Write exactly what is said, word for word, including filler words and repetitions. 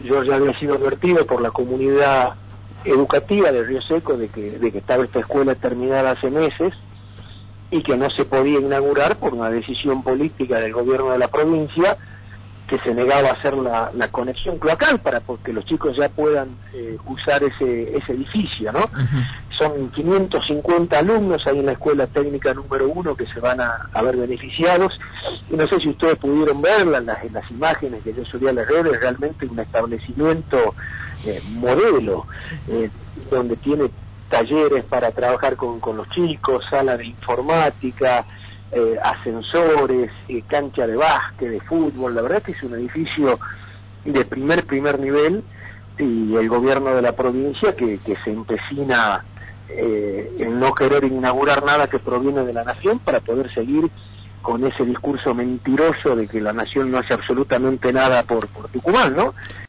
yo ya había sido advertido por la comunidad educativa de Río Seco de que, de que estaba esta escuela terminada hace meses y que no se podía inaugurar por una decisión política del gobierno de la provincia, que se negaba a hacer la, la conexión cloacal para porque los chicos ya puedan eh, usar ese, ese edificio, ¿no? Uh-huh. Son quinientos cincuenta alumnos ahí en la escuela técnica número uno que se van a, a ver beneficiados, y no sé si ustedes pudieron verla en las, en las imágenes que yo subí a las redes, realmente un establecimiento eh, modelo, eh, donde tiene talleres para trabajar con, con los chicos, sala de informática, Eh, ascensores, eh, cancha de básquet, de fútbol. La verdad es que es un edificio de primer, primer nivel, y el gobierno de la provincia que, que se empecina eh, en no querer inaugurar nada que proviene de la nación para poder seguir con ese discurso mentiroso de que la nación no hace absolutamente nada por, por Tucumán, ¿no?